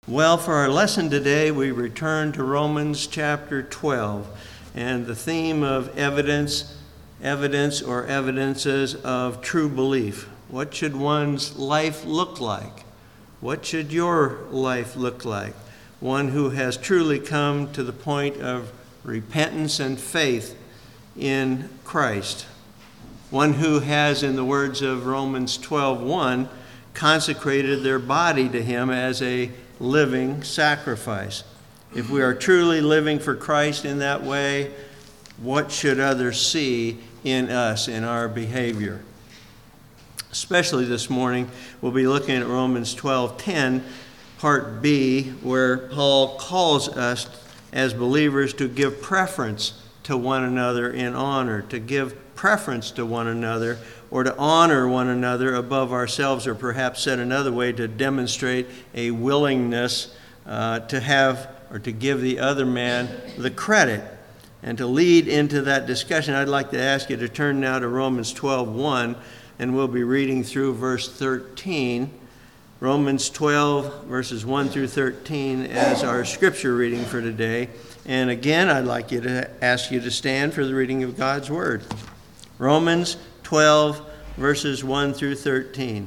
Well, for our lesson today, we return to Romans chapter 12 and the theme of evidence or evidences of true belief. What should one's life look like? What should your life look like? One who has truly come to the point of repentance and faith in Christ. One who has, in the words of Romans 12:1, consecrated their body to him as a living sacrifice. If we are truly living for Christ in that way, what should others see in us, in our behavior? Especially this morning, we'll be looking at Romans 12:10, part B, where Paul calls us as believers to give preference to one another in honor, to give preference to one another, or to honor one another above ourselves, or perhaps said another way, to demonstrate a willingness to have or to give the other man the credit. And to lead into that discussion, I'd like to ask you to turn now to Romans 12:1, and we'll be reading through verse 13. Romans 12, verses 1 through 13 as our scripture reading for today. And again, I'd like to ask you to stand for the reading of God's word. Romans 12, verses 1 through 13.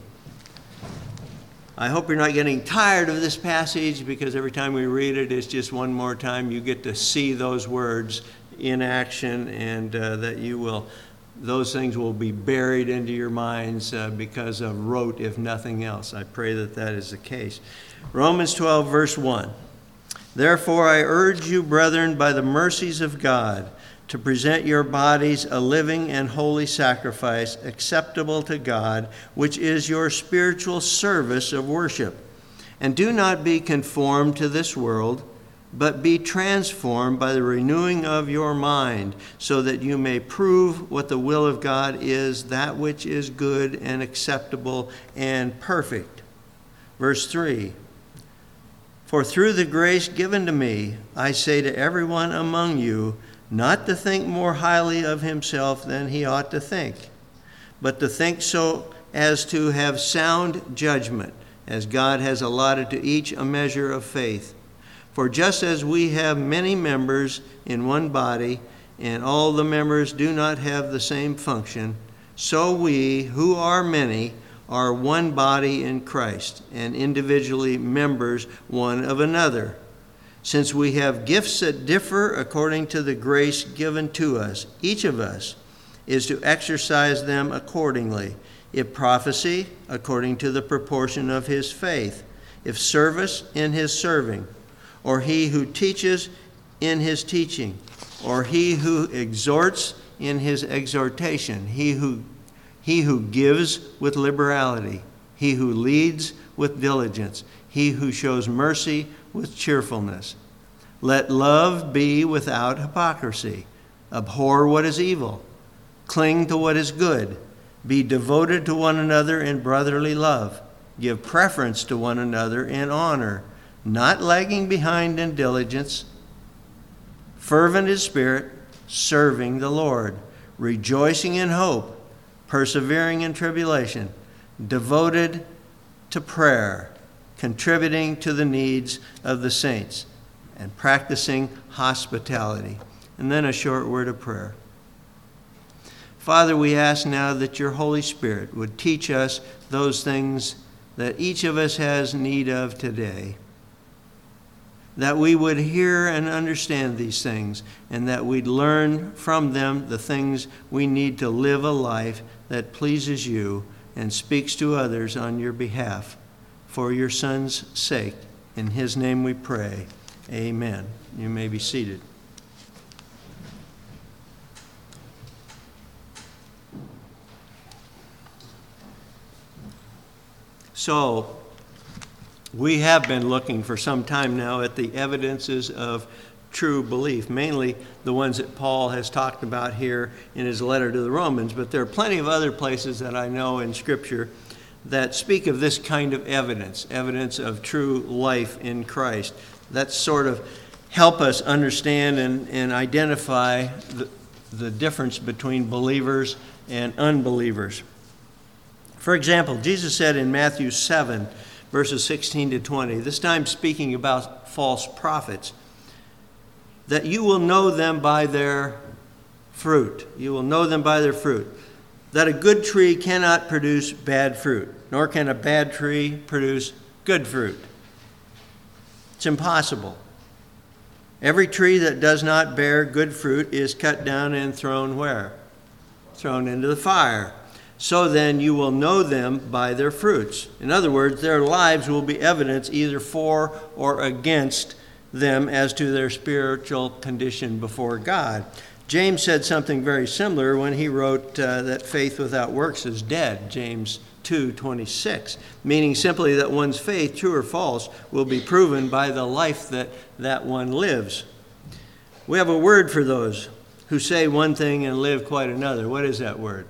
I hope you're not getting tired of this passage, because every time we read it, it's just one more time you get to see those words in action, and that those things will be buried into your minds because of rote, if nothing else. I pray that that is the case. Romans 12, verse 1. Therefore I urge you, brethren, by the mercies of God, to present your bodies a living and holy sacrifice, acceptable to God, which is your spiritual service of worship. And do not be conformed to this world, but be transformed by the renewing of your mind, so that you may prove what the will of God is, that which is good and acceptable and perfect. Verse 3. For through the grace given to me, I say to everyone among you, not to think more highly of himself than he ought to think, but to think so as to have sound judgment, as God has allotted to each a measure of faith. For just as we have many members in one body, and all the members do not have the same function, so we, who are many, are one body in Christ, and individually members one of another. Since we have gifts that differ according to the grace given to us, each of us is to exercise them accordingly. If prophecy, according to the proportion of his faith. If service, in his serving. Or he who teaches, in his teaching. Or he who exhorts, in his exhortation. He who gives with liberality. He who leads with diligence. He who shows mercy with cheerfulness. Let love be without hypocrisy. Abhor what is evil. Cling to what is good. Be devoted to one another in brotherly love. Give preference to one another in honor, not lagging behind in diligence. Fervent in spirit, serving the Lord. Rejoicing in hope. Persevering in tribulation. Devoted to prayer. Contributing to the needs of the saints, and practicing hospitality. And then a short word of prayer. Father, we ask now that your Holy Spirit would teach us those things that each of us has need of today, that we would hear and understand these things, and that we'd learn from them the things we need to live a life that pleases you and speaks to others on your behalf. For your Son's sake, in his name we pray. Amen. You may be seated. So, we have been looking for some time now at the evidences of true belief, mainly the ones that Paul has talked about here in his letter to the Romans, but there are plenty of other places that I know in Scripture that speak of this kind of evidence of true life in Christ. That sort of help us understand and identify the difference between believers and unbelievers. For example, Jesus said in Matthew 7, verses 16 to 20, this time speaking about false prophets, that you will know them by their fruit. You will know them by their fruit. That a good tree cannot produce bad fruit, nor can a bad tree produce good fruit. It's impossible. Every tree that does not bear good fruit is cut down and thrown where? Thrown into the fire. So then you will know them by their fruits. In other words, their lives will be evidence either for or against them as to their spiritual condition before God. James said something very similar when he wrote that faith without works is dead, James 2:26, meaning simply that one's faith, true or false, will be proven by the life that one lives. We have a word for those who say one thing and live quite another. What is that word?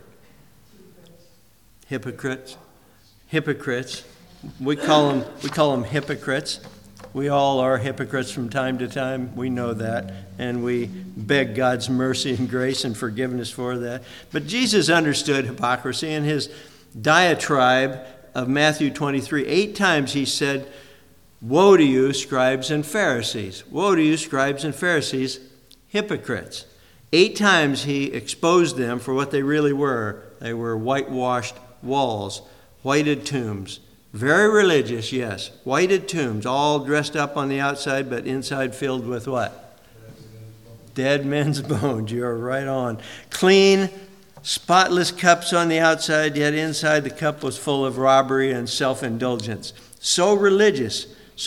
Hypocrites. Hypocrites. We call them hypocrites. We all are hypocrites from time to time. We know that, and we beg God's mercy and grace and forgiveness for that. But Jesus understood hypocrisy. In his diatribe of Matthew 23, 8 times he said, "Woe to you, scribes and Pharisees. Woe to you, scribes and Pharisees, hypocrites." 8 times he exposed them for what they really were. They were whitewashed walls, whited tombs. Very religious, yes. Whited tombs, all dressed up on the outside, but inside filled with what? Dead men's bones. You're right on. Clean, spotless cups on the outside, yet inside the cup was full of robbery and self-indulgence. So religious,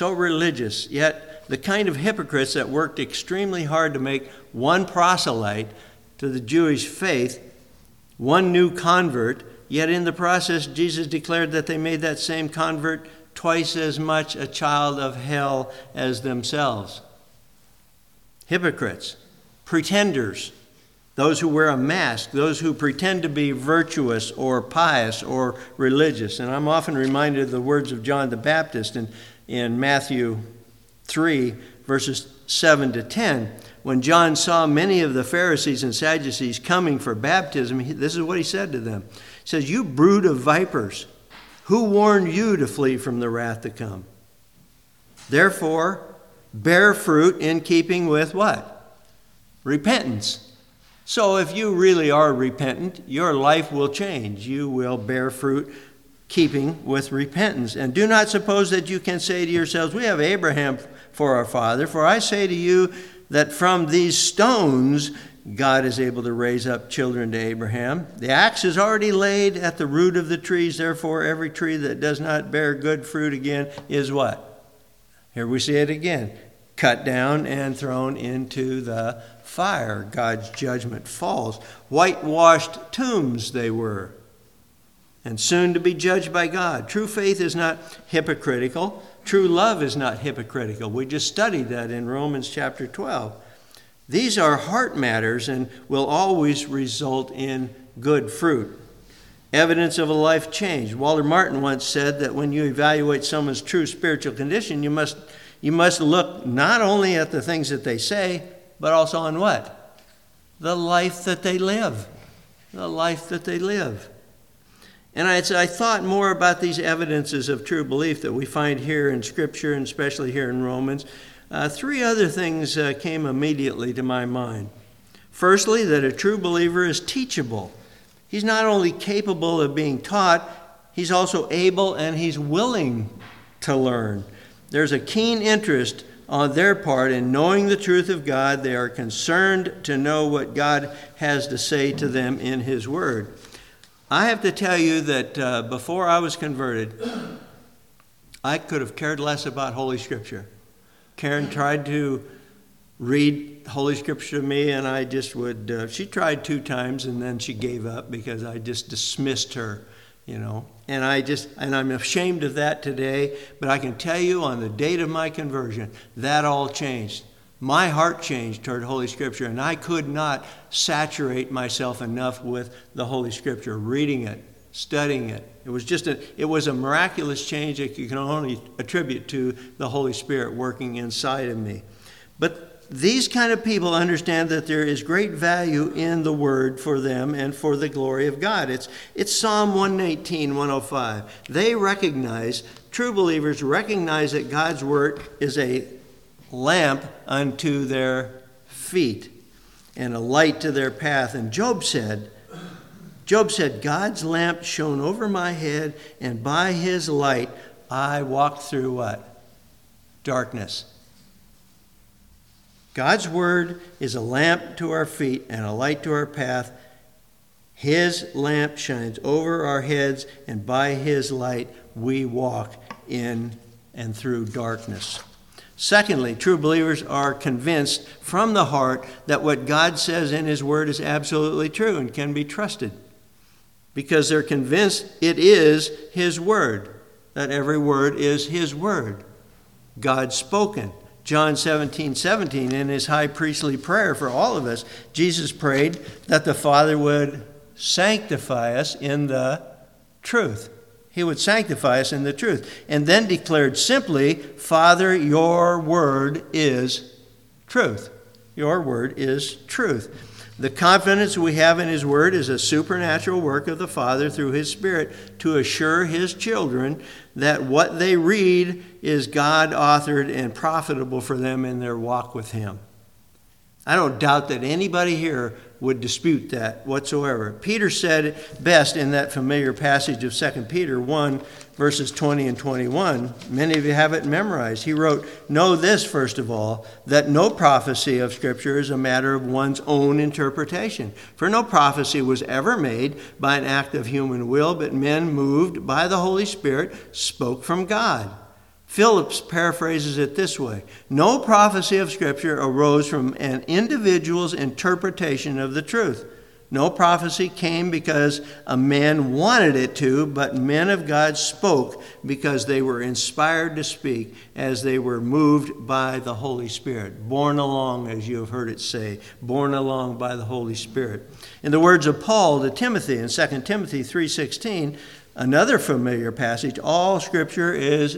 yet the kind of hypocrites that worked extremely hard to make one proselyte to the Jewish faith, one new convert, yet in the process, Jesus declared that they made that same convert twice as much a child of hell as themselves. Hypocrites, pretenders, those who wear a mask, those who pretend to be virtuous or pious or religious. And I'm often reminded of the words of John the Baptist in Matthew 3, verses 7 to 10. When John saw many of the Pharisees and Sadducees coming for baptism, this is what he said to them. He says, "You brood of vipers, who warned you to flee from the wrath to come? Therefore, bear fruit in keeping with" what? Repentance. So if you really are repentant, your life will change. You will bear fruit keeping with repentance. "And do not suppose that you can say to yourselves, 'We have Abraham for our father.' For I say to you that from these stones God is able to raise up children to Abraham. The axe is already laid at the root of the trees. Therefore, every tree that does not bear good fruit again is" what? Here we see it again. "Cut down and thrown into the fire." God's judgment falls. Whitewashed tombs they were, and soon to be judged by God. True faith is not hypocritical. True love is not hypocritical. We just studied that in Romans chapter 12. These are heart matters and will always result in good fruit. Evidence of a life change. Walter Martin once said that when you evaluate someone's true spiritual condition, you must look not only at the things that they say, but also on what? The life that they live. The life that they live. And I thought more about these evidences of true belief that we find here in Scripture, and especially here in Romans. 3 other things came immediately to my mind. Firstly, that a true believer is teachable. He's not only capable of being taught, he's also able and he's willing to learn. There's a keen interest on their part in knowing the truth of God. They are concerned to know what God has to say to them in his word. I have to tell you that before I was converted, I could have cared less about Holy Scripture. Karen tried to read Holy Scripture to me, and I just would, she tried 2 times, and then she gave up because I just dismissed her, And I'm ashamed of that today, but I can tell you on the date of my conversion, that all changed. My heart changed toward Holy Scripture, and I could not saturate myself enough with the Holy Scripture, reading it, studying it. It was a miraculous change that you can only attribute to the Holy Spirit working inside of me. But these kind of people understand that there is great value in the Word for them and for the glory of God. It's Psalm 119, 105. They recognize, true believers recognize that God's Word is a lamp unto their feet and a light to their path. And Job said, God's lamp shone over my head, and by his light I walked through what? Darkness. God's word is a lamp to our feet and a light to our path. His lamp shines over our heads, and by his light we walk in and through darkness. Secondly, true believers are convinced from the heart that what God says in his word is absolutely true and can be trusted, because they're convinced it is his word, that every word is his word, God spoken. John 17:17, in his high priestly prayer for all of us, Jesus prayed that the Father would sanctify us in the truth. He would sanctify us in the truth. And then declared simply, Father, your word is truth. Your word is truth. The confidence we have in his word is a supernatural work of the Father through his Spirit to assure his children that what they read is God-authored and profitable for them in their walk with him. I don't doubt that anybody here would dispute that whatsoever. Peter said it best in that familiar passage of 2 Peter 1, verses 20 and 21. Many of you have it memorized. He wrote, "Know this, first of all, that no prophecy of Scripture is a matter of one's own interpretation. For no prophecy was ever made by an act of human will, but men moved by the Holy Spirit spoke from God." Phillips paraphrases it this way: no prophecy of Scripture arose from an individual's interpretation of the truth. No prophecy came because a man wanted it to, but men of God spoke because they were inspired to speak as they were moved by the Holy Spirit. Borne along, as you have heard it say, borne along by the Holy Spirit. In the words of Paul to Timothy in 2 Timothy 3:16, another familiar passage, all Scripture is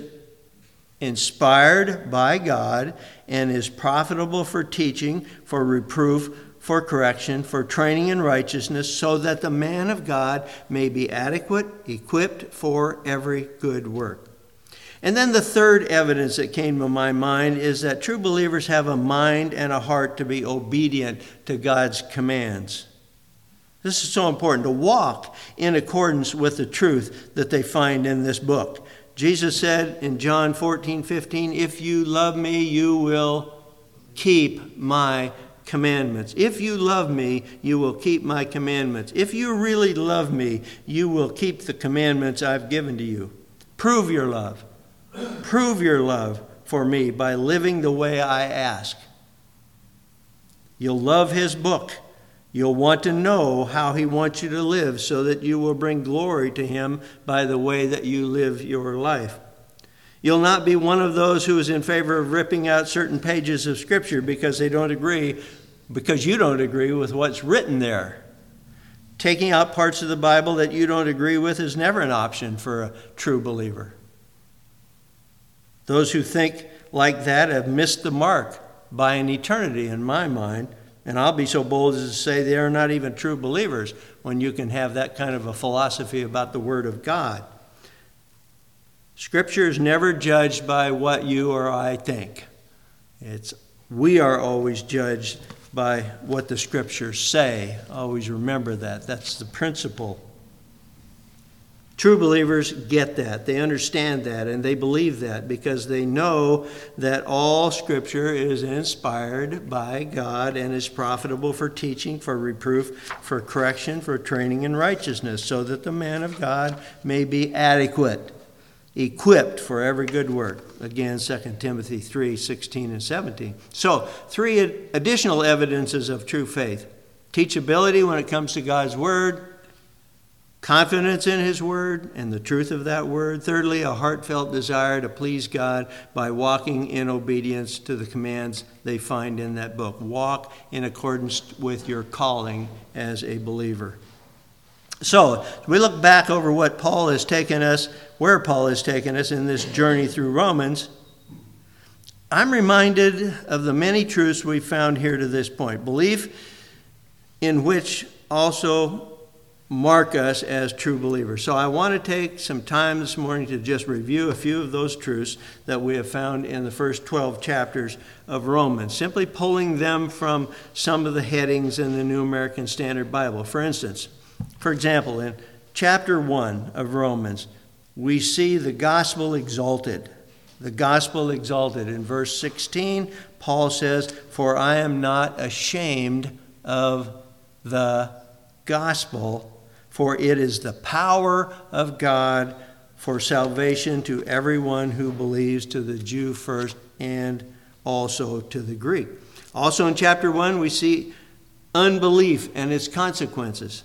inspired by God and is profitable for teaching, for reproof, for correction, for training in righteousness, so that the man of God may be adequate, equipped for every good work. And then the third evidence that came to my mind is that true believers have a mind and a heart to be obedient to God's commands. This is so important, to walk in accordance with the truth that they find in this book. Jesus said in John 14:15, "If you love me, you will keep my commandments." If you love me, you will keep my commandments. If you really love me, you will keep the commandments I've given to you. Prove your love. Prove your love for me by living the way I ask. You'll love his book. You'll want to know how he wants you to live so that you will bring glory to him by the way that you live your life. You'll not be one of those who is in favor of ripping out certain pages of Scripture because you don't agree with what's written there. Taking out parts of the Bible that you don't agree with is never an option for a true believer. Those who think like that have missed the mark by an eternity, in my mind. And I'll be so bold as to say they are not even true believers when you can have that kind of a philosophy about the Word of God. Scripture is never judged by what you or I think. We are always judged by what the Scriptures say. Always remember that. That's the principle. True believers get that. They understand that, and they believe that because they know that all Scripture is inspired by God and is profitable for teaching, for reproof, for correction, for training in righteousness, so that the man of God may be adequate, equipped for every good work. Again, 2 Timothy 3:16 and 17. So, 3 additional evidences of true faith. Teachability when it comes to God's Word, confidence in his word and the truth of that word. Thirdly, a heartfelt desire to please God by walking in obedience to the commands they find in that book. Walk in accordance with your calling as a believer. So, we look back over where Paul has taken us in this journey through Romans. I'm reminded of the many truths we've found here to this point, belief in which also mark us as true believers. So I want to take some time this morning to just review a few of those truths that we have found in the first 12 chapters of Romans, simply pulling them from some of the headings in the New American Standard Bible. For instance, for example, in chapter 1 of Romans, we see the gospel exalted. The gospel exalted. In verse 16, Paul says, "For I am not ashamed of the gospel, for it is the power of God for salvation to everyone who believes, to the Jew first and also to the Greek." Also in chapter 1, we see unbelief and its consequences.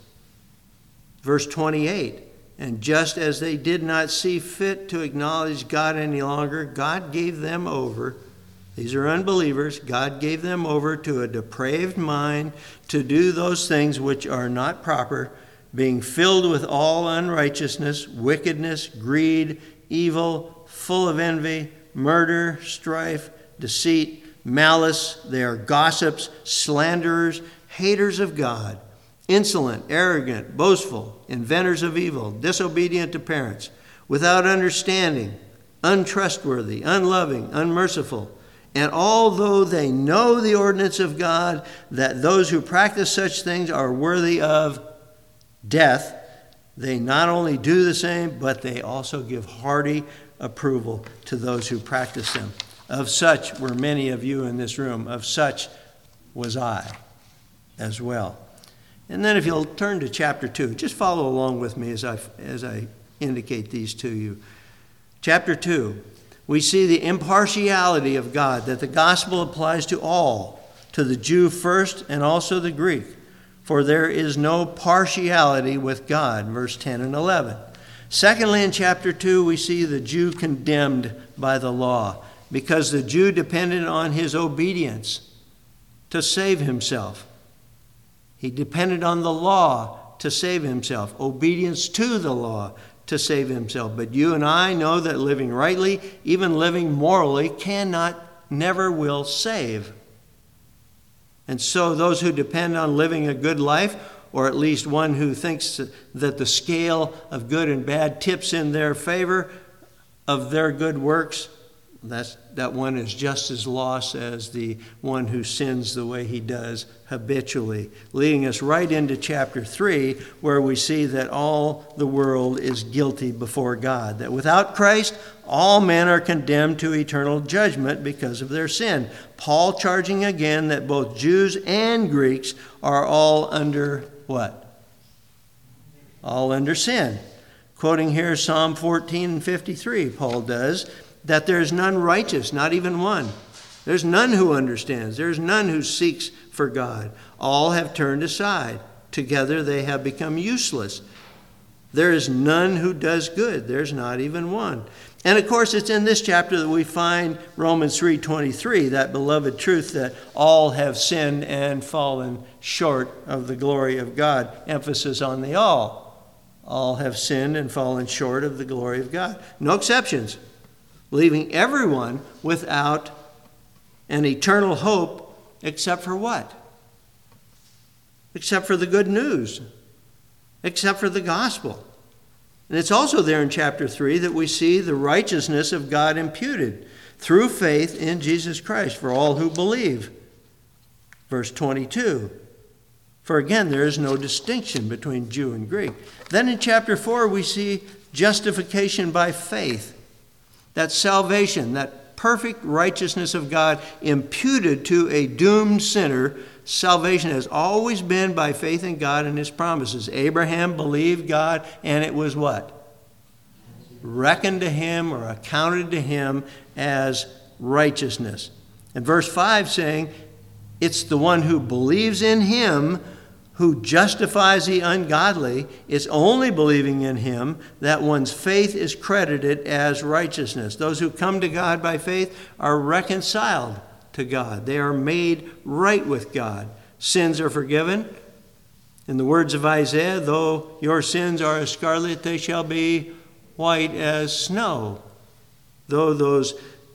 Verse 28, "And just as they did not see fit to acknowledge God any longer, God gave them over," these are unbelievers, "God gave them over to a depraved mind to do those things which are not proper, being filled with all unrighteousness, wickedness, greed, evil, full of envy, murder, strife, deceit, malice. They are gossips, slanderers, haters of God, insolent, arrogant, boastful, inventors of evil, disobedient to parents, without understanding, untrustworthy, unloving, unmerciful. And although they know the ordinance of God, that those who practice such things are worthy of death, they not only do the same, but they also give hearty approval to those who practice them. Of such were many of you in this room. Of such was I as well." And then if you'll turn to chapter 2, just follow along with me as I indicate these to you. Chapter 2, we see the impartiality of God, that the gospel applies to all, to the Jew first and also the Greek. For there is no partiality with God, verse 10 and 11. Secondly, in chapter 2, we see the Jew condemned by the law, because the Jew depended on his obedience to save himself. He depended on the law to save himself, obedience to the law to save himself. But you and I know that living rightly, even living morally, never will save. And so those who depend on living a good life, or at least one who thinks that the scale of good and bad tips in their favor of their good works, that one is just as lost as the one who sins the way he does habitually. Leading us right into chapter 3, where we see that all the world is guilty before God. That without Christ, all men are condemned to eternal judgment because of their sin. Paul charging again that both Jews and Greeks are all under what? All under sin. Quoting here Psalm 14 and 53, Paul does, that there is none righteous, not even one. There's none who understands. There's none who seeks for God. All have turned aside. Together they have become useless. There is none who does good. There's not even one. And of course, it's in this chapter that we find Romans 3:23, that beloved truth that all have sinned and fallen short of the glory of God. Emphasis on the all. All have sinned and fallen short of the glory of God. No exceptions. Leaving everyone without an eternal hope, except for what? Except for the good news. Except for the gospel. And it's also there in chapter 3 that we see the righteousness of God imputed through faith in Jesus Christ for all who believe. Verse 22. For again, there is no distinction between Jew and Greek. Then in chapter 4, we see justification by faith. That salvation, that perfect righteousness of God imputed to a doomed sinner. Salvation has always been by faith in God and his promises. Abraham believed God, and it was what? Reckoned to him or accounted to him as righteousness. And verse 5 saying, it's the one who believes in him who justifies the ungodly. It's only believing in him that one's faith is credited as righteousness. Those who come to God by faith are reconciled to God. They are made right with God. Sins are forgiven. In the words of Isaiah, though your sins are as scarlet, they shall be white as snow. Though those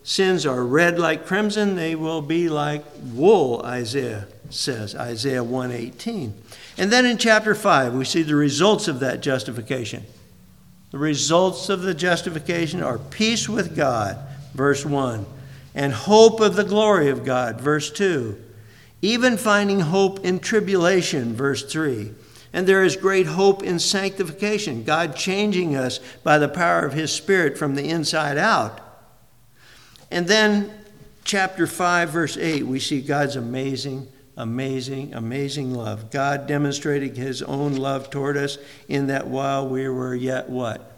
sins are red like crimson, they will be like wool, Isaiah says, Isaiah 1:18. And then in chapter 5, we see the results of that justification. The results of the justification are peace with God, verse 1, and hope of the glory of God, verse 2, even finding hope in tribulation, verse 3. And there is great hope in sanctification, God changing us by the power of his Spirit from the inside out. And then chapter 5, verse 8, we see God's amazing love. God demonstrating his own love toward us in that while we were yet what?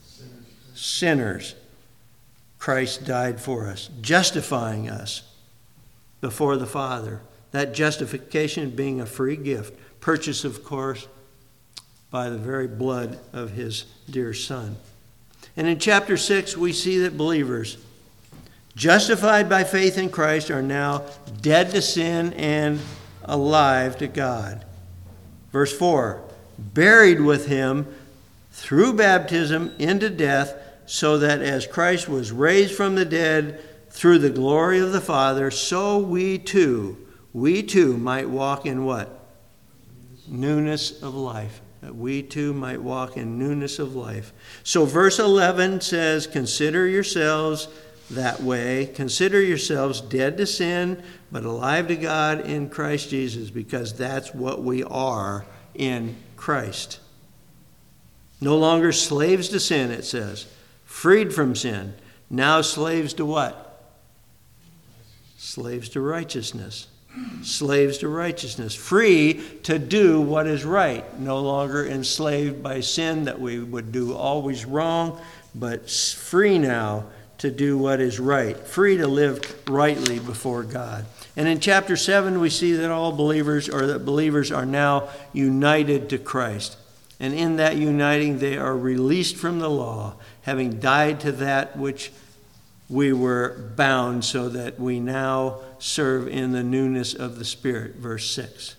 Sinners. Christ died for us, justifying us before the Father. That justification being a free gift, purchased, of course, by the very blood of his dear Son. And in chapter 6, we see that believers, justified by faith in Christ, are now dead to sin and alive to God. Verse 4, buried with him through baptism into death, so that as Christ was raised from the dead through the glory of the Father, so we too might walk in what? Newness of life. That we too might walk in newness of life. So verse 11 says, consider yourselves that way. Consider yourselves dead to sin, but alive to God in Christ Jesus, because that's what we are in Christ. No longer slaves to sin, it says. Freed from sin. Now slaves to what? Slaves to righteousness. Slaves to righteousness. Free to do what is right. No longer enslaved by sin that we would do always wrong, but free now to do what is right. Free to live rightly before God. And in chapter 7, we see that all believers, or that believers are now united to Christ. And in that uniting, they are released from the law, having died to that which we were bound, so that we now serve in the newness of the Spirit. Verse 6.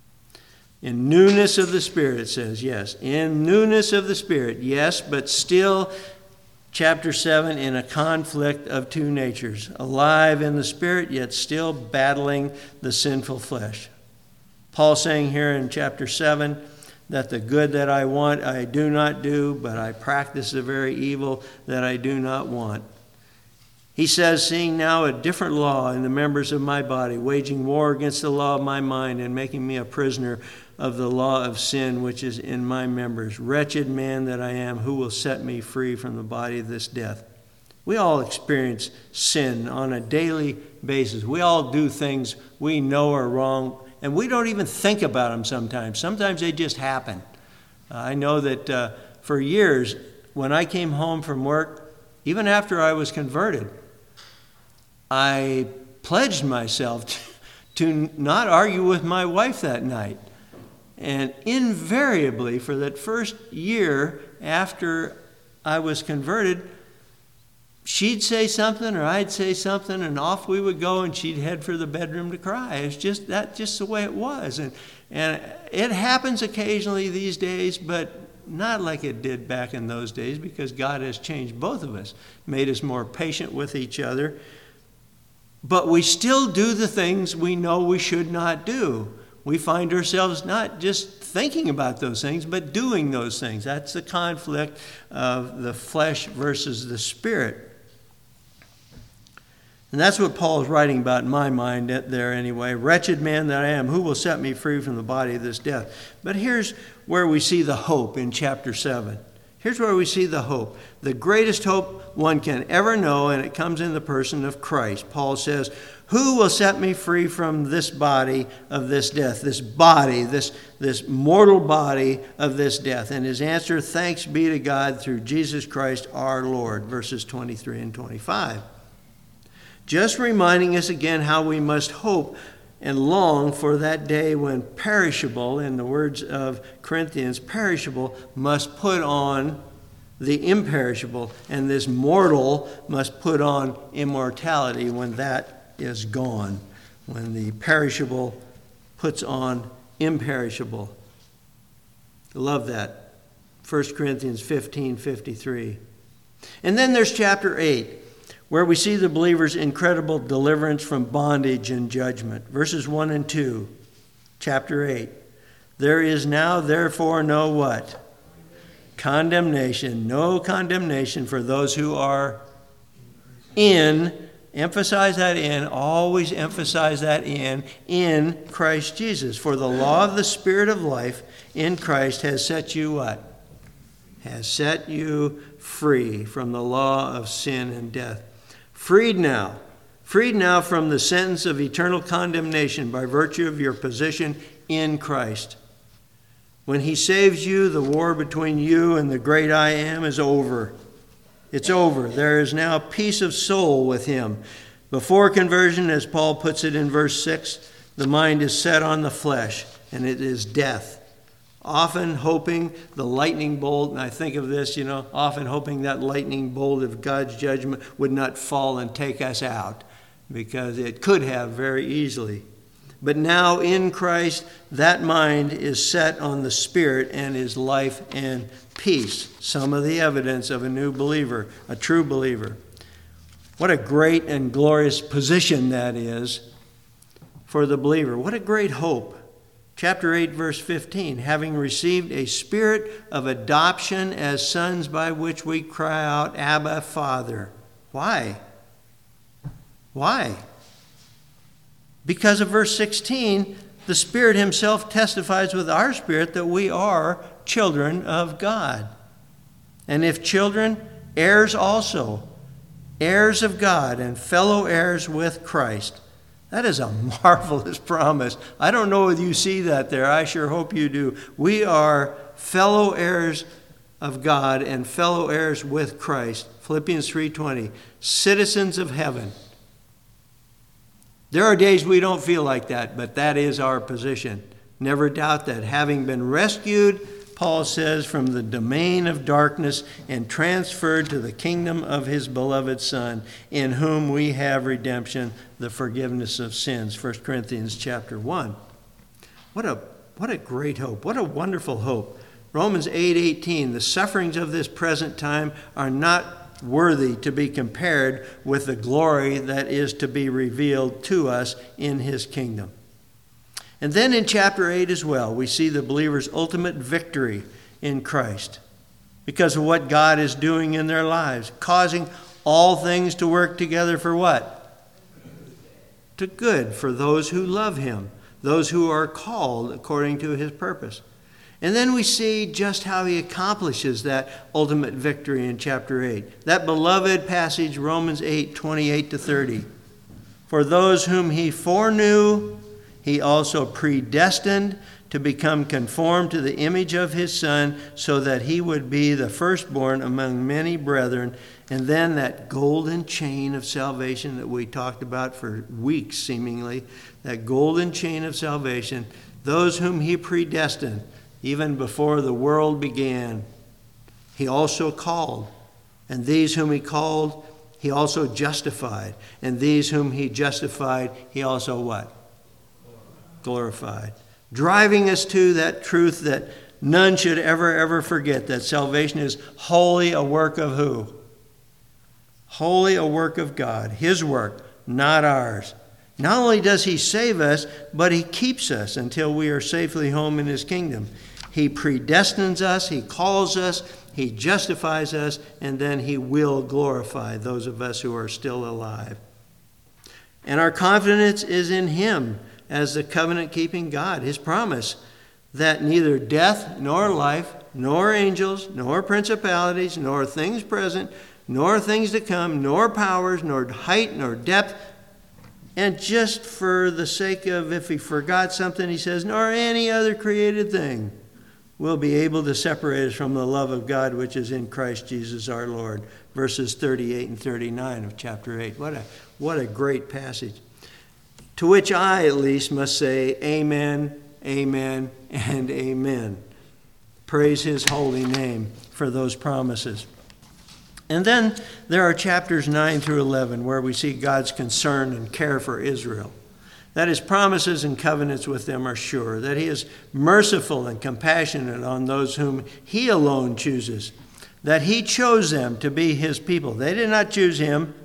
In newness of the Spirit, it says, yes. In newness of the Spirit, yes, but still, chapter 7, in a conflict of two natures. Alive in the Spirit, yet still battling the sinful flesh. Paul saying here in chapter 7, that the good that I want I do not do, but I practice the very evil that I do not want. He says, seeing now a different law in the members of my body, waging war against the law of my mind and making me a prisoner of the law of sin which is in my members. Wretched man that I am, who will set me free from the body of this death? We all experience sin on a daily basis. We all do things we know are wrong, and we don't even think about them sometimes. Sometimes they just happen. I know that for years, when I came home from work, even after I was converted, I pledged myself to not argue with my wife that night. And invariably, for that first year after I was converted, she'd say something or I'd say something, and off we would go, and she'd head for the bedroom to cry. It's just the way it was. And it happens occasionally these days, but not like it did back in those days, because God has changed both of us, made us more patient with each other. But we still do the things we know we should not do. We find ourselves not just thinking about those things, but doing those things. That's the conflict of the flesh versus the Spirit. And that's what Paul is writing about in my mind there anyway. Wretched man that I am, who will set me free from the body of this death? But here's where we see the hope in chapter 7. Here's where we see the hope. The greatest hope one can ever know, and it comes in the person of Christ. Paul says, who will set me free from this body of this death? This body, this mortal body of this death. And his answer, thanks be to God through Jesus Christ our Lord. Verses 23 and 25. Just reminding us again how we must hope and long for that day when perishable, in the words of Corinthians, perishable must put on the imperishable, and this mortal must put on immortality when that is gone, when the perishable puts on imperishable. I love that. 1 Corinthians 15:53. And then there's chapter 8, where we see the believer's incredible deliverance from bondage and judgment. Verses 1 and 2, chapter 8. There is now therefore no what? Condemnation. No condemnation for those who are in, emphasize that in, always emphasize that in Christ Jesus. For the law of the Spirit of life in Christ has set you what? Has set you free from the law of sin and death. Freed now from the sentence of eternal condemnation by virtue of your position in Christ. When he saves you, the war between you and the great I am is over. It's over. There is now peace of soul with him. Before conversion, as Paul puts it in verse 6, the mind is set on the flesh, and it is death. Often hoping the lightning bolt, and I think of this, often hoping that lightning bolt of God's judgment would not fall and take us out, because it could have very easily. But now in Christ, that mind is set on the Spirit and is life and peace. Some of the evidence of a new believer, a true believer. What a great and glorious position that is for the believer. What a great hope. Chapter 8, verse 15, having received a spirit of adoption as sons by which we cry out, Abba, Father. Why? Why? Because of verse 16, the Spirit himself testifies with our spirit that we are children of God. And if children, heirs also, heirs of God and fellow heirs with Christ. That is a marvelous promise. I don't know if you see that there. I sure hope you do. We are fellow heirs of God and fellow heirs with Christ. Philippians 3:20. Citizens of heaven. There are days we don't feel like that, but that is our position. Never doubt that. Having been rescued, Paul says, from the domain of darkness and transferred to the kingdom of his beloved Son, in whom we have redemption, the forgiveness of sins. 1 Corinthians chapter 1. What a great hope. What a wonderful hope. Romans 8:18, the sufferings of this present time are not worthy to be compared with the glory that is to be revealed to us in his kingdom. And then in chapter 8 as well, we see the believer's ultimate victory in Christ because of what God is doing in their lives, causing all things to work together for what? To good, for those who love him, those who are called according to his purpose. And then we see just how he accomplishes that ultimate victory in chapter 8. That beloved passage, Romans 8:28-30. For those whom he foreknew, he also predestined to become conformed to the image of his Son, so that he would be the firstborn among many brethren. And then that golden chain of salvation that we talked about for weeks, seemingly, that golden chain of salvation, those whom he predestined, even before the world began, he also called. And these whom he called, he also justified. And these whom he justified, he also what? Glorified. Driving us to that truth that none should ever forget, that salvation is wholly a work of who? Wholly a work of God. His work, not ours. Not only does he save us, but he keeps us until we are safely home in his kingdom. He predestines us, he calls us, he justifies us, and then he will glorify those of us who are still alive. And our confidence is in him as the covenant-keeping God. His promise that neither death nor life, nor angels, nor principalities, nor things present, nor things to come, nor powers, nor height, nor depth. And just for the sake of, if he forgot something, he says, nor any other created thing will be able to separate us from the love of God which is in Christ Jesus our Lord. Verses 38 and 39 of chapter 8. What a great passage. To which I, at least, must say, amen, amen, and amen. Praise his holy name for those promises. And then there are chapters 9 through 11 where we see God's concern and care for Israel. That his promises and covenants with them are sure. That he is merciful and compassionate on those whom he alone chooses. That he chose them to be his people. They did not choose him.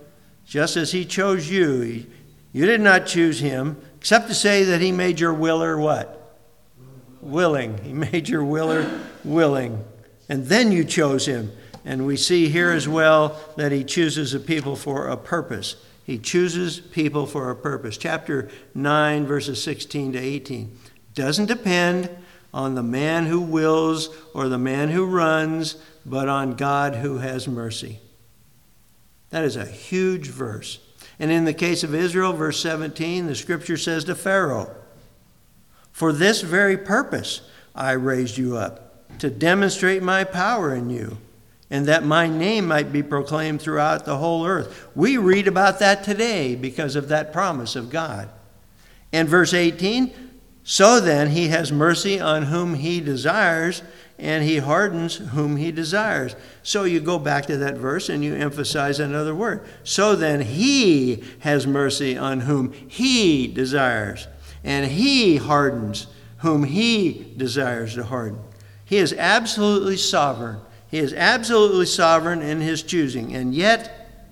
just as he chose you. You did not choose him, except to say that he made your willer what? Willing. He made your willer willing. And then you chose him. And we see here as well that he chooses a people for a purpose. He chooses people for a purpose. Chapter 9, verses 16 to 18. Doesn't depend on the man who wills or the man who runs, but on God who has mercy. That is a huge verse. And in the case of Israel, verse 17, the scripture says to Pharaoh, "For this very purpose I raised you up, to demonstrate my power in you, and that my name might be proclaimed throughout the whole earth." We read about that today because of that promise of God. And verse 18, "So then he has mercy on whom he desires, and he hardens whom he desires." So you go back to that verse and you emphasize another word. So then he has mercy on whom he desires, and he hardens whom he desires to harden. He is absolutely sovereign. He is absolutely sovereign in his choosing. And yet,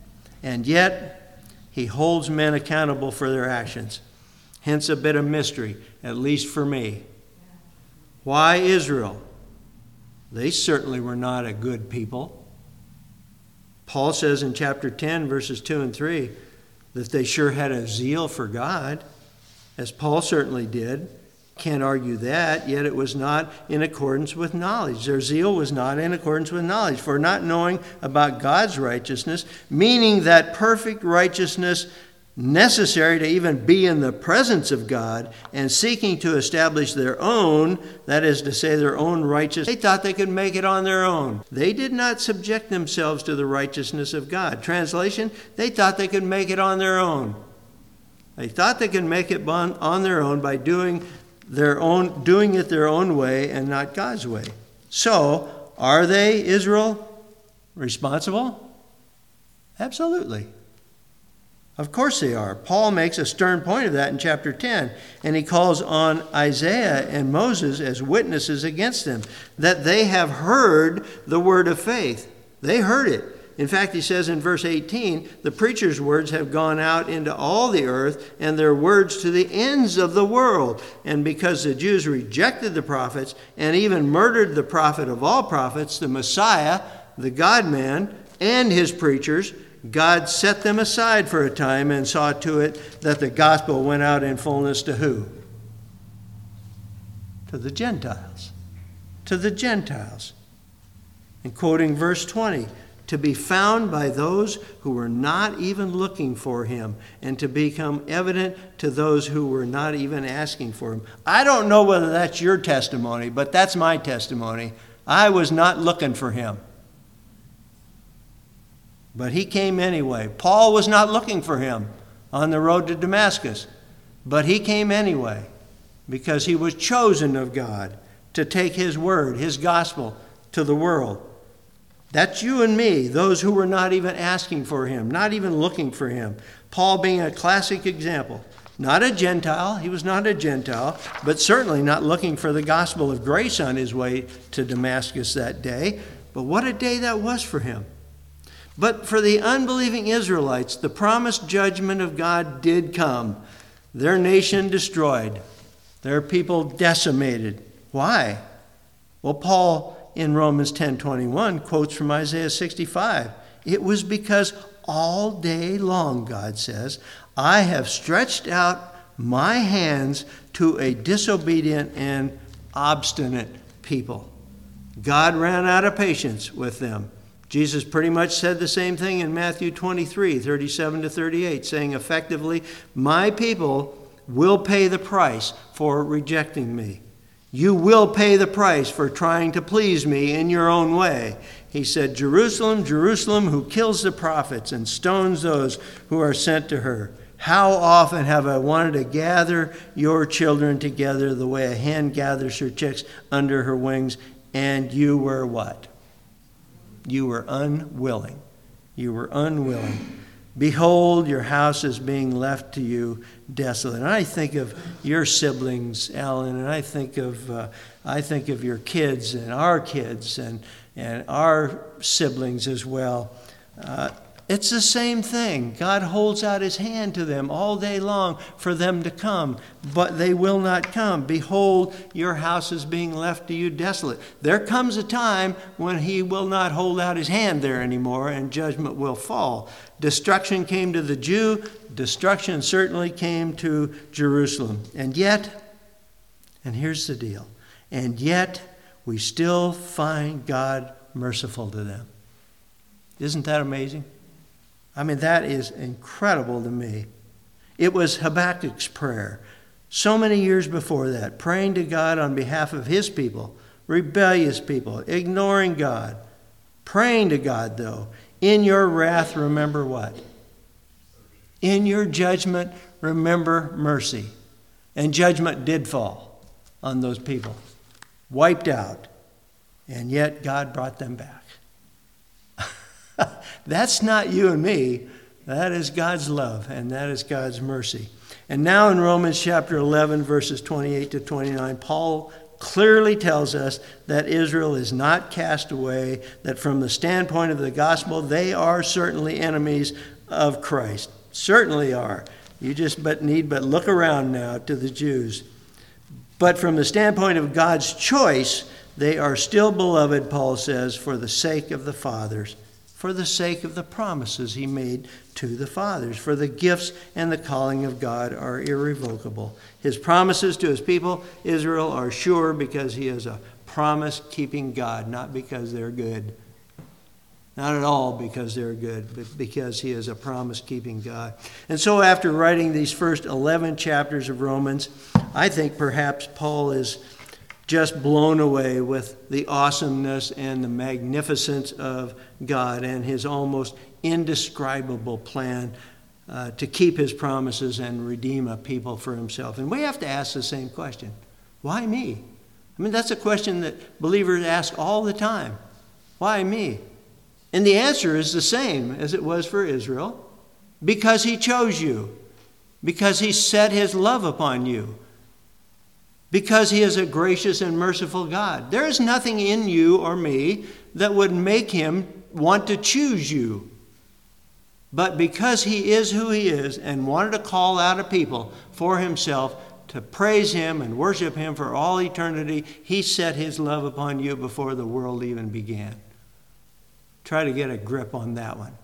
he holds men accountable for their actions. Hence a bit of mystery, at least for me. Why Israel? They certainly were not a good people. Paul says in chapter 10, verses 2 and 3, that they sure had a zeal for God, as Paul certainly did. Can't argue that, yet it was not in accordance with knowledge. Their zeal was not in accordance with knowledge, for not knowing about God's righteousness, meaning that perfect righteousness necessary to even be in the presence of God, and seeking to establish their own, that is to say their own righteousness. They thought they could make it on their own. They did not subject themselves to the righteousness of God. Translation, they thought they could make it on their own. They thought they could make it on their own by doing it their own way and not God's way. So, are they, Israel, responsible? Absolutely. Of course they are. Paul makes a stern point of that in chapter 10, and he calls on Isaiah and Moses as witnesses against them, that they have heard the word of faith. They heard it. In fact, he says in verse 18, the preacher's words have gone out into all the earth, and their words to the ends of the world. And because the Jews rejected the prophets and even murdered the prophet of all prophets, the Messiah, the God-man, and his preachers, God set them aside for a time and saw to it that the gospel went out in fullness to who? To the Gentiles. To the Gentiles. And quoting verse 20, to be found by those who were not even looking for him, and to become evident to those who were not even asking for him. I don't know whether that's your testimony, but that's my testimony. I was not looking for him. But he came anyway. Paul was not looking for him on the road to Damascus. But he came anyway because he was chosen of God to take his word, his gospel, to the world. That's you and me, those who were not even asking for him, not even looking for him. Paul being a classic example. Not a Gentile. He was not a Gentile, but certainly not looking for the gospel of grace on his way to Damascus that day. But what a day that was for him. But for the unbelieving Israelites, the promised judgment of God did come. Their nation destroyed. Their people decimated. Why? Well, Paul in Romans 10:21 quotes from Isaiah 65. It was because all day long, God says, I have stretched out my hands to a disobedient and obstinate people. God ran out of patience with them. Jesus pretty much said the same thing in Matthew 23:37-38, saying effectively, my people will pay the price for rejecting me. You will pay the price for trying to please me in your own way. He said, Jerusalem, Jerusalem, who kills the prophets and stones those who are sent to her. How often have I wanted to gather your children together the way a hen gathers her chicks under her wings, and you were what? You were unwilling. You were unwilling. Behold, your house is being left to you desolate. And I think of your siblings, Alan, and I think of your kids and our kids and our siblings as well. It's the same thing. God holds out his hand to them all day long for them to come, but they will not come. Behold, your house is being left to you desolate. There comes a time when he will not hold out his hand there anymore, and judgment will fall. Destruction came to the Jew. Destruction certainly came to Jerusalem. And yet, and here's the deal, and yet we still find God merciful to them. Isn't that amazing? I mean, that is incredible to me. It was Habakkuk's prayer so many years before that, praying to God on behalf of his people, rebellious people, ignoring God, praying to God, though, in your wrath, remember what? In your judgment, remember mercy. And judgment did fall on those people, wiped out, and yet God brought them back. That's not you and me. That is God's love, and that is God's mercy. And now in Romans chapter 11, verses 28 to 29, Paul clearly tells us that Israel is not cast away, that from the standpoint of the gospel, they are certainly enemies of Christ. Certainly are. You just need but look around now to the Jews. But from the standpoint of God's choice, they are still beloved, Paul says, for the sake of the fathers, for the sake of the promises he made to the fathers. For the gifts and the calling of God are irrevocable. His promises to his people, Israel, are sure because he is a promise-keeping God, not because they're good. Not at all because they're good, but because he is a promise-keeping God. And so after writing these first 11 chapters of Romans, I think perhaps Paul is just blown away with the awesomeness and the magnificence of God and his almost indescribable plan to keep his promises and redeem a people for himself. And we have to ask the same question. Why me? I mean, that's a question that believers ask all the time. Why me? And the answer is the same as it was for Israel. Because he chose you. Because he set his love upon you. Because he is a gracious and merciful God. There is nothing in you or me that would make him want to choose you. But because he is who he is and wanted to call out a people for himself to praise him and worship him for all eternity, he set his love upon you before the world even began. Try to get a grip on that one.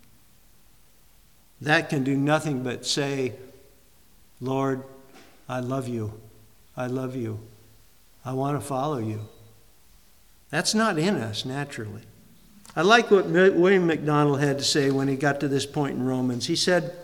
That can do nothing but say, Lord, I love you. I love you. I want to follow you. That's not in us naturally. I like what William MacDonald had to say when he got to this point in Romans. He said,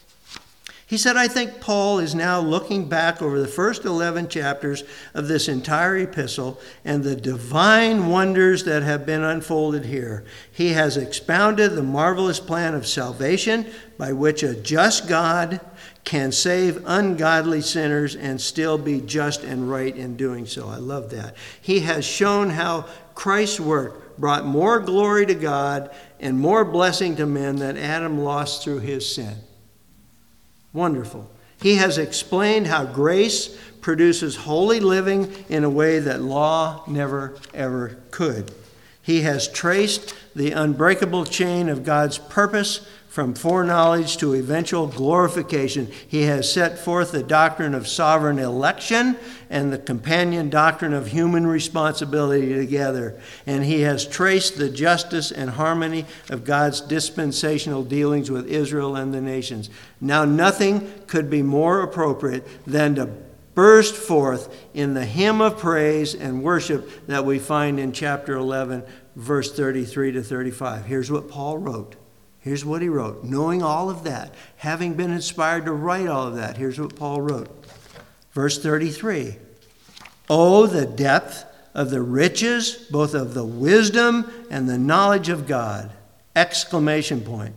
I think Paul is now looking back over the first 11 chapters of this entire epistle and the divine wonders that have been unfolded here. He has expounded the marvelous plan of salvation by which a just God can save ungodly sinners and still be just and right in doing so. I love that. He has shown how Christ's work brought more glory to God and more blessing to men than Adam lost through his sin. Wonderful. He has explained how grace produces holy living in a way that law never, ever could. He has traced the unbreakable chain of God's purpose from foreknowledge to eventual glorification. He has set forth the doctrine of sovereign election and the companion doctrine of human responsibility together. And he has traced the justice and harmony of God's dispensational dealings with Israel and the nations. Now, nothing could be more appropriate than to burst forth in the hymn of praise and worship that we find in chapter 11, verse 33 to 35. Here's what Paul wrote. Here's what he wrote. Knowing all of that, having been inspired to write all of that, here's what Paul wrote. Verse 33. Oh, the depth of the riches, both of the wisdom and the knowledge of God. Exclamation point.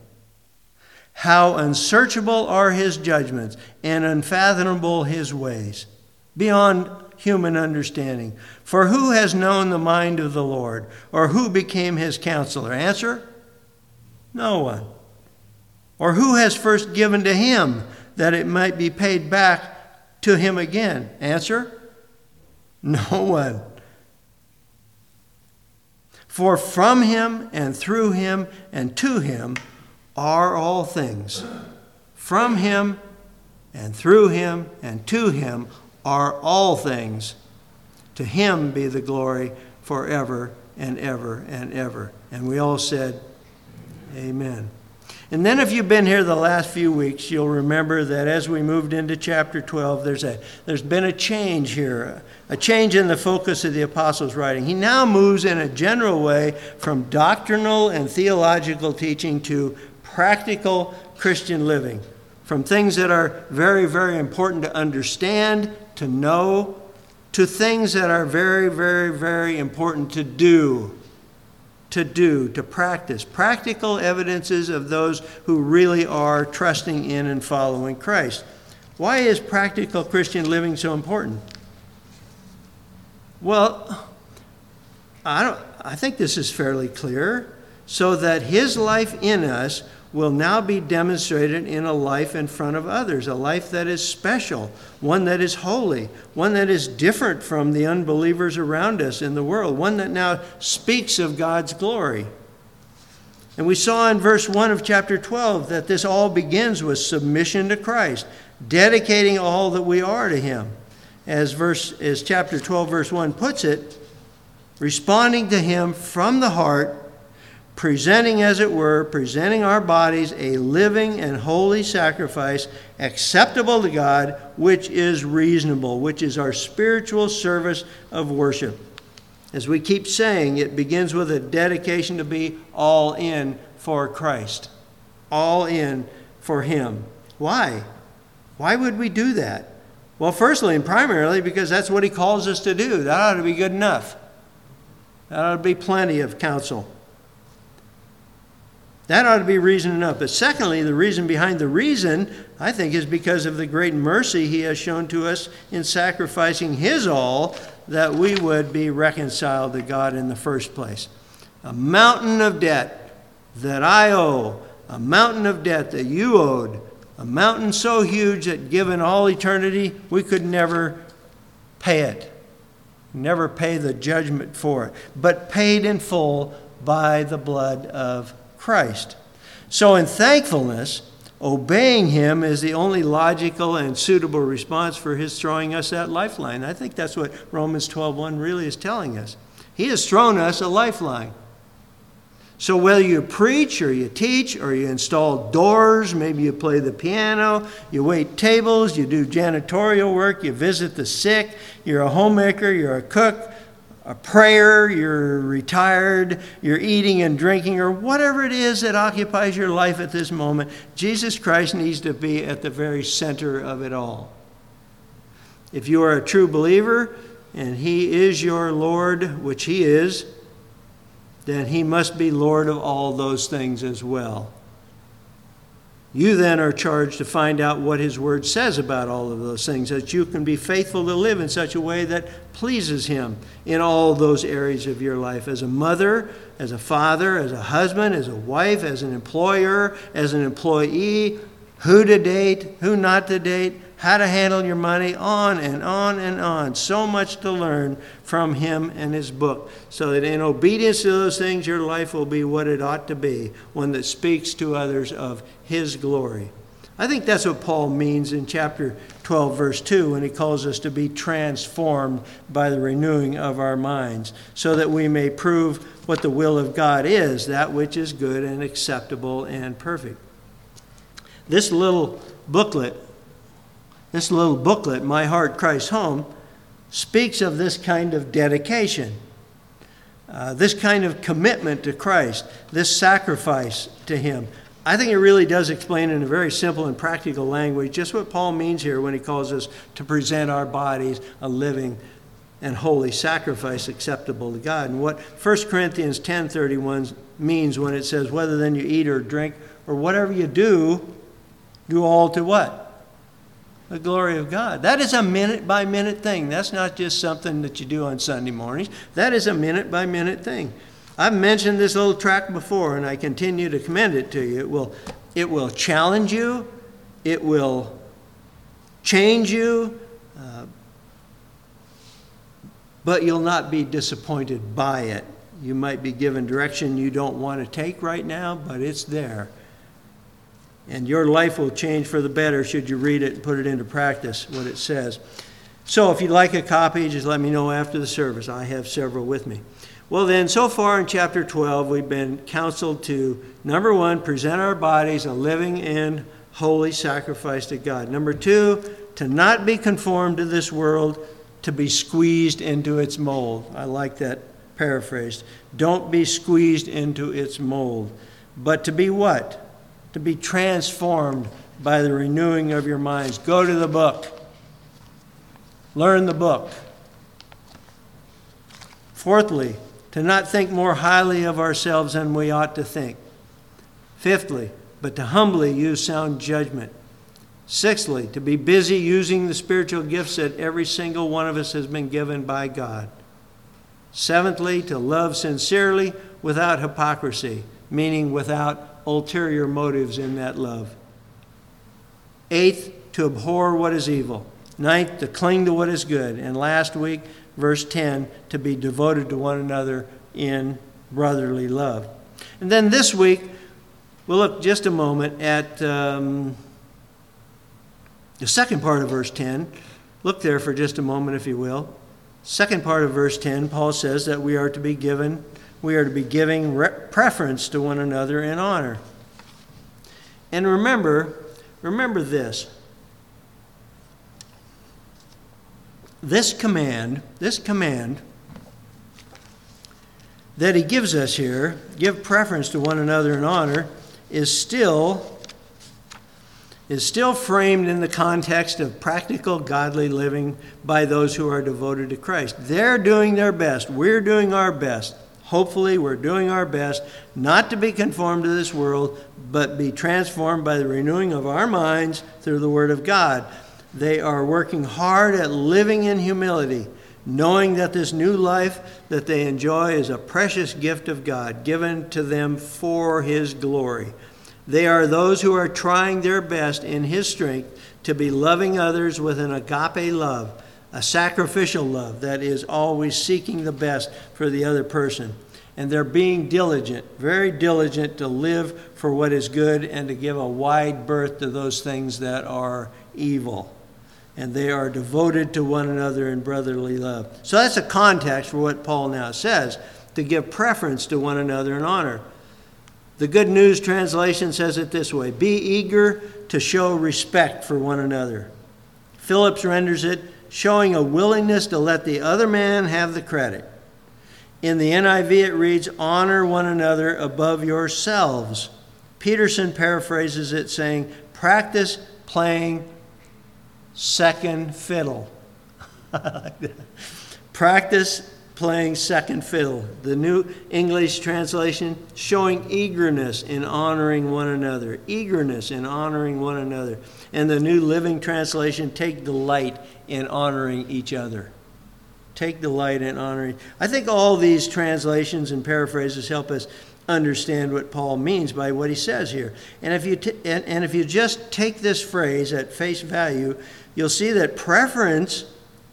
How unsearchable are his judgments and unfathomable his ways, beyond human understanding. For who has known the mind of the Lord, or who became his counselor? Answer, no one. Or who has first given to him that it might be paid back to him again? Answer, no one. For from him and through him and to him are all things. From him and through him and to him are all things. To him be the glory forever and ever and ever. And we all said, amen. And then if you've been here the last few weeks, you'll remember that as we moved into chapter 12, there's been a change here, a change in the focus of the apostles' writing. He now moves in a general way from doctrinal and theological teaching to practical Christian living, from things that are very, very important to understand, to know, to things that are very, very, very important to do, to practice. Practical evidences of those who really are trusting in and following Christ. Why is practical Christian living so important? Well, I think this is fairly clear, so that his life in us will now be demonstrated in a life in front of others, a life that is special, one that is holy, one that is different from the unbelievers around us in the world, one that now speaks of God's glory. And we saw in verse 1 of chapter 12 that this all begins with submission to Christ, dedicating all that we are to him. As chapter 12, verse 1 puts it, responding to him from the heart, presenting our bodies a living and holy sacrifice acceptable to God, which is reasonable, which is our spiritual service of worship. As we keep saying, it begins with a dedication to be all in for Christ, all in for him. Why? Why would we do that? Well, firstly and primarily because that's what he calls us to do. That ought to be good enough. That ought to be plenty of counsel. That ought to be reason enough. But secondly, the reason behind the reason, I think, is because of the great mercy he has shown to us in sacrificing his all, that we would be reconciled to God in the first place. A mountain of debt that I owe, a mountain of debt that you owed, a mountain so huge that given all eternity, we could never pay it, never pay the judgment for it, but paid in full by the blood of Christ. So in thankfulness, obeying him is the only logical and suitable response for his throwing us that lifeline. I think that's what Romans 12:1 really is telling us. He has thrown us a lifeline. So whether you preach or you teach or you install doors, maybe you play the piano, you wait tables, you do janitorial work, you visit the sick, you're a homemaker, you're a cook, a prayer, you're retired, you're eating and drinking, or whatever it is that occupies your life at this moment, Jesus Christ needs to be at the very center of it all. If you are a true believer and he is your Lord, which he is, then he must be Lord of all those things as well. You then are charged to find out what his word says about all of those things, that you can be faithful to live in such a way that pleases him in all those areas of your life. As a mother, as a father, as a husband, as a wife, as an employer, as an employee, who to date, who not to date, how to handle your money, on and on and on. So much to learn from him and his book, so that in obedience to those things, your life will be what it ought to be, one that speaks to others of his glory. I think that's what Paul means in chapter 12, verse 2, when he calls us to be transformed by the renewing of our minds, so that we may prove what the will of God is, that which is good and acceptable and perfect. This little booklet, My Heart Christ Home, speaks of this kind of dedication, this kind of commitment to Christ, this sacrifice to him. I think it really does explain in a very simple and practical language just what Paul means here when he calls us to present our bodies a living and holy sacrifice acceptable to God. And what 1 Corinthians 10:31 means when it says, whether then you eat or drink or whatever you do all to what? The glory of God. That is a minute-by-minute thing. That's not just something that you do on Sunday mornings. That is a minute-by-minute thing. I've mentioned this little tract before, and I continue to commend it to you. It will challenge you. It will change you. But you'll not be disappointed by it. You might be given direction you don't want to take right now, but it's there. And your life will change for the better should you read it and put it into practice, what it says. So if you'd like a copy, just let me know after the service. I have several with me. Well then, so far in chapter 12, we've been counseled to, number 1, present our bodies a living and holy sacrifice to God. Number 2, to not be conformed to this world, to be squeezed into its mold. I like that paraphrased. Don't be squeezed into its mold. But to be what? To be transformed by the renewing of your minds. Go to the book. Learn the book. Fourthly, to not think more highly of ourselves than we ought to think. Fifthly, but to humbly use sound judgment. Sixthly, to be busy using the spiritual gifts that every single one of us has been given by God. Seventhly, to love sincerely without hypocrisy, meaning without ulterior motives in that love. Eighth, to abhor what is evil. Ninth, to cling to what is good. And last week, verse 10, to be devoted to one another in brotherly love. And then this week, we'll look just a moment at the second part of verse 10. Look there for just a moment, if you will. Second part of verse 10, Paul says that we are to be giving preference to one another in honor. And remember this. This command that he gives us here, give preference to one another in honor, is still framed in the context of practical godly living by those who are devoted to Christ. They're doing their best. We're doing our best. Hopefully, we're doing our best not to be conformed to this world, but be transformed by the renewing of our minds through the Word of God. They are working hard at living in humility, knowing that this new life that they enjoy is a precious gift of God, given to them for His glory. They are those who are trying their best in His strength to be loving others with an agape love, a sacrificial love that is always seeking the best for the other person. And they're being diligent, very diligent to live for what is good and to give a wide berth to those things that are evil. And they are devoted to one another in brotherly love. So that's a context for what Paul now says, to give preference to one another in honor. The Good News translation says it this way: be eager to show respect for one another. Phillips renders it, showing a willingness to let the other man have the credit. In the NIV it reads, honor one another above yourselves. Peterson paraphrases it saying, practice playing second fiddle. I like that. Practice playing second fiddle. The New English translation, showing eagerness in honoring one another. Eagerness in honoring one another. And the New Living Translation, take delight in honoring each other. Take delight in honoring. I think all these translations and paraphrases help us understand what Paul means by what he says here. And if you just take this phrase at face value, you'll see that preference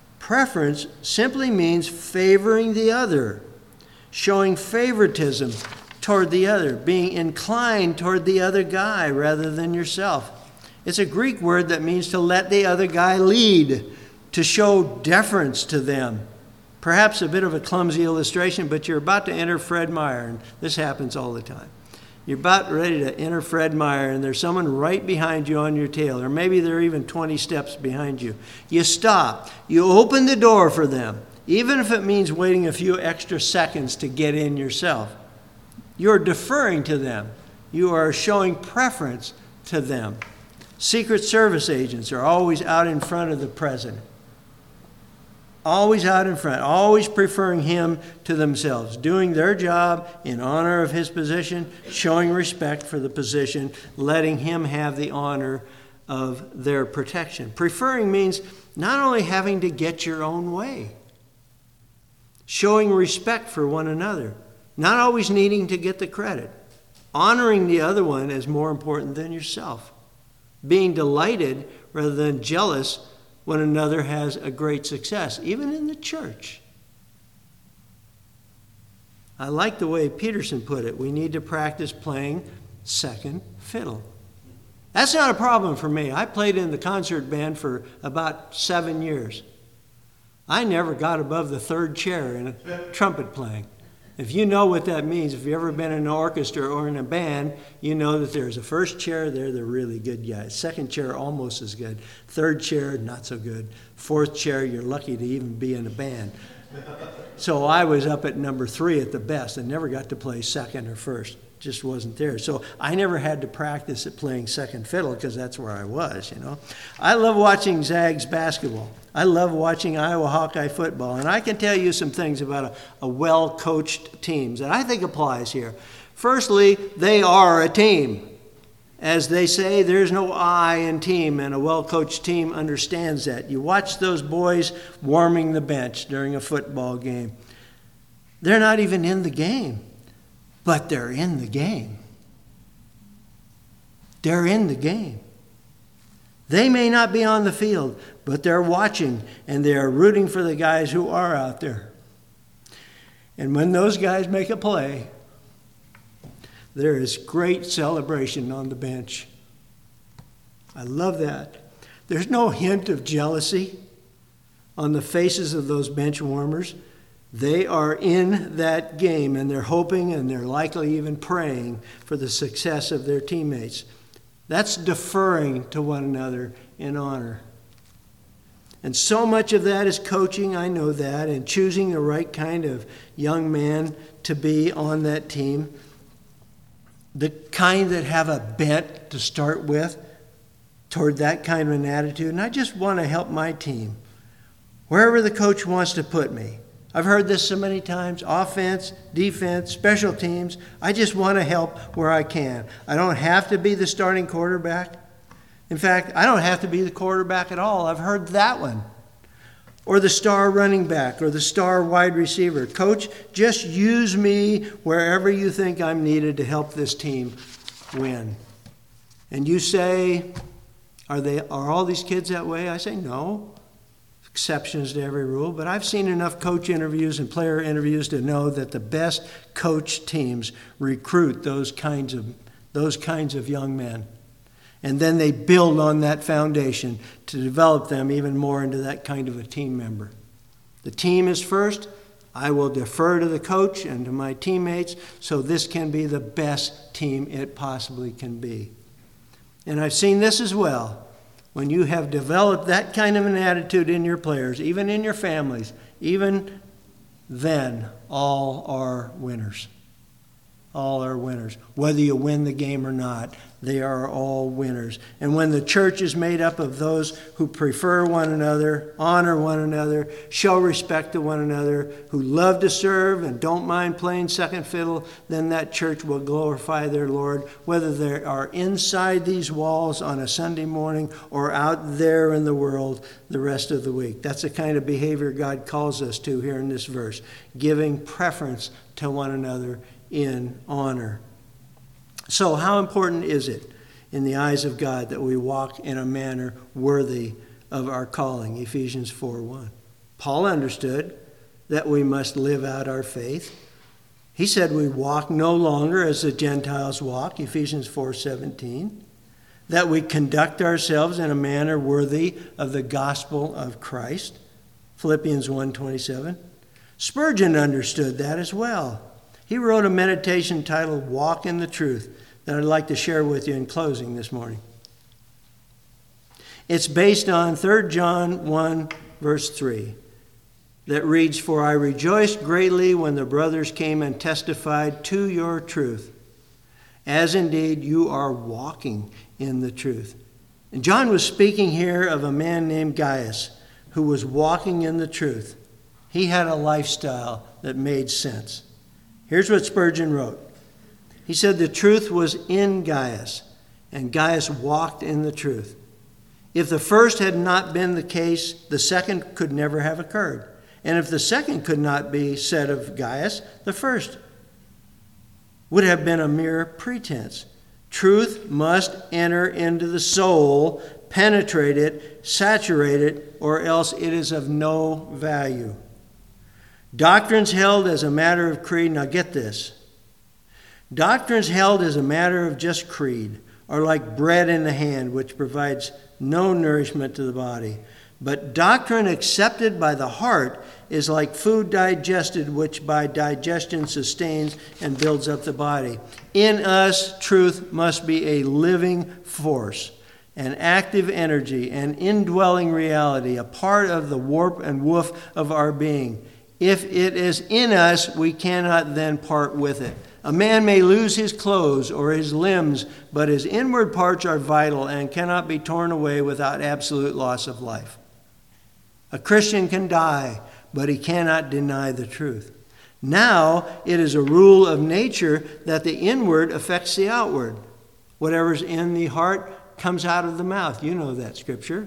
simply means favoring the other, showing favoritism toward the other, being inclined toward the other guy rather than yourself. It's a Greek word that means to let the other guy lead, to show deference to them. Perhaps a bit of a clumsy illustration, but you're about to enter Fred Meyer, and this happens all the time. You're about ready to enter Fred Meyer, and there's someone right behind you on your tail, or maybe they're even 20 steps behind you. You stop. You open the door for them, even if it means waiting a few extra seconds to get in yourself. You're deferring to them. You are showing preference to them. Secret Service agents are always out in front of the president. Always out in front, always preferring him to themselves, doing their job in honor of his position, showing respect for the position, letting him have the honor of their protection. Preferring means not only having to get your own way, showing respect for one another, not always needing to get the credit, honoring the other one as more important than yourself, being delighted rather than jealous when another has a great success, even in the church. I like the way Peterson put it. We need to practice playing second fiddle. That's not a problem for me. I played in the concert band for about 7 years. I never got above the third chair in a trumpet playing. If you know what that means, if you've ever been in an orchestra or in a band, you know that there's a first chair, they're the really good guys. Second chair, almost as good. Third chair, not so good. Fourth chair, you're lucky to even be in a band. So I was up at number 3 at the best and never got to play second or first. Just wasn't there. So I never had to practice at playing second fiddle because that's where I was, you know. I love watching Zags basketball. I love watching Iowa Hawkeye football. And I can tell you some things about a well-coached team that I think applies here. Firstly, they are a team. As they say, there's no I in team, and a well-coached team understands that. You watch those boys warming the bench during a football game. They're not even in the game. But they're in the game. They're in the game. They may not be on the field, but they're watching and they're rooting for the guys who are out there. And when those guys make a play, there is great celebration on the bench. I love that. There's no hint of jealousy on the faces of those bench warmers. They are in that game, and they're hoping and they're likely even praying for the success of their teammates. That's deferring to one another in honor. And so much of that is coaching, I know that, and choosing the right kind of young man to be on that team. The kind that have a bent to start with toward that kind of an attitude. And I just want to help my team, wherever the coach wants to put me. I've heard this so many times, offense, defense, special teams. I just want to help where I can. I don't have to be the starting quarterback. In fact, I don't have to be the quarterback at all. I've heard that one. Or the star running back or the star wide receiver. Coach, just use me wherever you think I'm needed to help this team win. And you say, are all these kids that way? I say, no. Exceptions to every rule, but I've seen enough coach interviews and player interviews to know that the best coach teams recruit those kinds of young men. And then they build on that foundation to develop them even more into that kind of a team member. The team is first. I will defer to the coach and to my teammates so this can be the best team it possibly can be. And I've seen this as well. When you have developed that kind of an attitude in your players, even in your families, even then, all are winners. All are winners. Whether you win the game or not, they are all winners. And when the church is made up of those who prefer one another, honor one another, show respect to one another, who love to serve and don't mind playing second fiddle, then that church will glorify their Lord, whether they are inside these walls on a Sunday morning or out there in the world the rest of the week. That's the kind of behavior God calls us to here in this verse, giving preference to one another in honor. So how important is it in the eyes of God that we walk in a manner worthy of our calling? Ephesians 4:1. Paul understood that we must live out our faith. He said we walk no longer as the Gentiles walk, Ephesians 4:17. That we conduct ourselves in a manner worthy of the gospel of Christ, Philippians 1:27. Spurgeon understood that as well. He wrote a meditation titled Walk in the Truth that I'd like to share with you in closing this morning. It's based on 3 John 1, verse 3, that reads, "For I rejoiced greatly when the brothers came and testified to your truth, as indeed you are walking in the truth." And John was speaking here of a man named Gaius who was walking in the truth. He had a lifestyle that made sense. Here's what Spurgeon wrote. He said the truth was in Gaius, and Gaius walked in the truth. If the first had not been the case, the second could never have occurred. And if the second could not be said of Gaius, the first would have been a mere pretense. Truth must enter into the soul, penetrate it, saturate it, or else it is of no value. Doctrines held as a matter of creed, now get this. Doctrines held as a matter of just creed are like bread in the hand, which provides no nourishment to the body. But doctrine accepted by the heart is like food digested, which by digestion sustains and builds up the body. In us, truth must be a living force, an active energy, an indwelling reality, a part of the warp and woof of our being. If it is in us, we cannot then part with it. A man may lose his clothes or his limbs, but his inward parts are vital and cannot be torn away without absolute loss of life. A Christian can die, but he cannot deny the truth. Now, it is a rule of nature that the inward affects the outward. Whatever's in the heart comes out of the mouth. You know that scripture.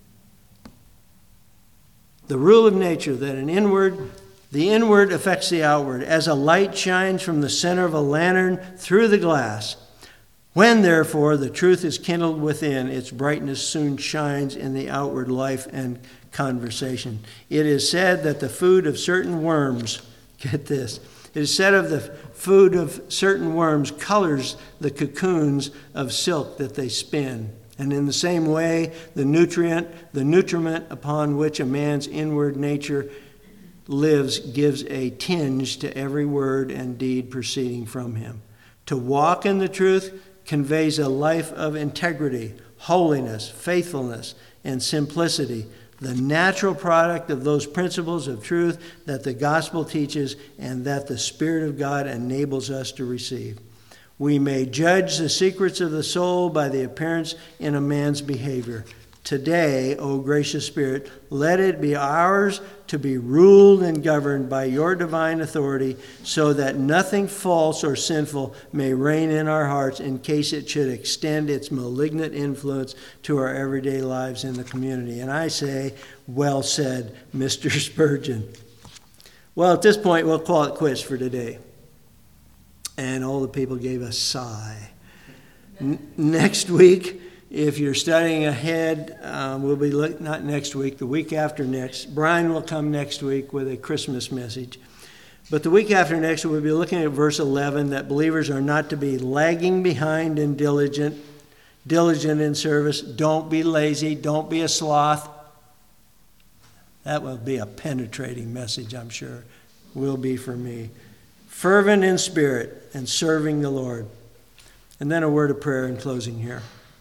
The rule of nature that the inward affects the outward, as a light shines from the center of a lantern through the glass. When, therefore, the truth is kindled within, its brightness soon shines in the outward life and conversation. It is said that the food of certain worms, get this, it is said of the food of certain worms colors the cocoons of silk that they spin. And in the same way, the nutriment upon which a man's inward nature lives gives a tinge to every word and deed proceeding from him. To walk in the truth conveys a life of integrity, holiness, faithfulness, and simplicity, the natural product of those principles of truth that the gospel teaches and that the Spirit of God enables us to receive. We may judge the secrets of the soul by the appearance in a man's behavior. Today, O gracious Spirit, let it be ours to be ruled and governed by your divine authority, so that nothing false or sinful may reign in our hearts in case it should extend its malignant influence to our everyday lives in the community. And I say, well said, Mr. Spurgeon. Well, at this point, we'll call it quits for today. And all the people gave a sigh. Next week, if you're studying ahead, we'll be not next week, the week after next. Brian will come next week with a Christmas message. But the week after next, we'll be looking at verse 11, that believers are not to be lagging behind and diligent in service. Don't be lazy. Don't be a sloth. That will be a penetrating message, I'm sure. Will be for me. Fervent in spirit and serving the Lord. And then a word of prayer in closing here.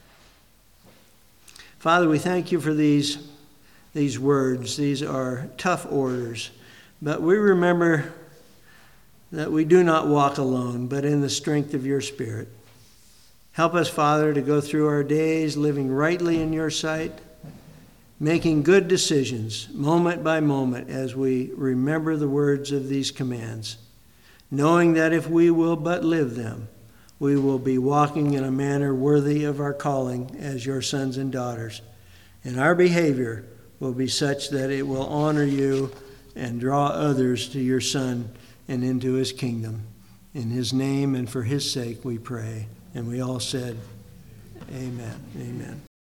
Father, we thank you for these words. These are tough orders. But we remember that we do not walk alone, but in the strength of your Spirit. Help us, Father, to go through our days living rightly in your sight, making good decisions moment by moment as we remember the words of these commands, knowing that if we will but live them, we will be walking in a manner worthy of our calling as your sons and daughters. And our behavior will be such that it will honor you and draw others to your Son and into his kingdom. In his name and for his sake we pray. And we all said, amen. Amen.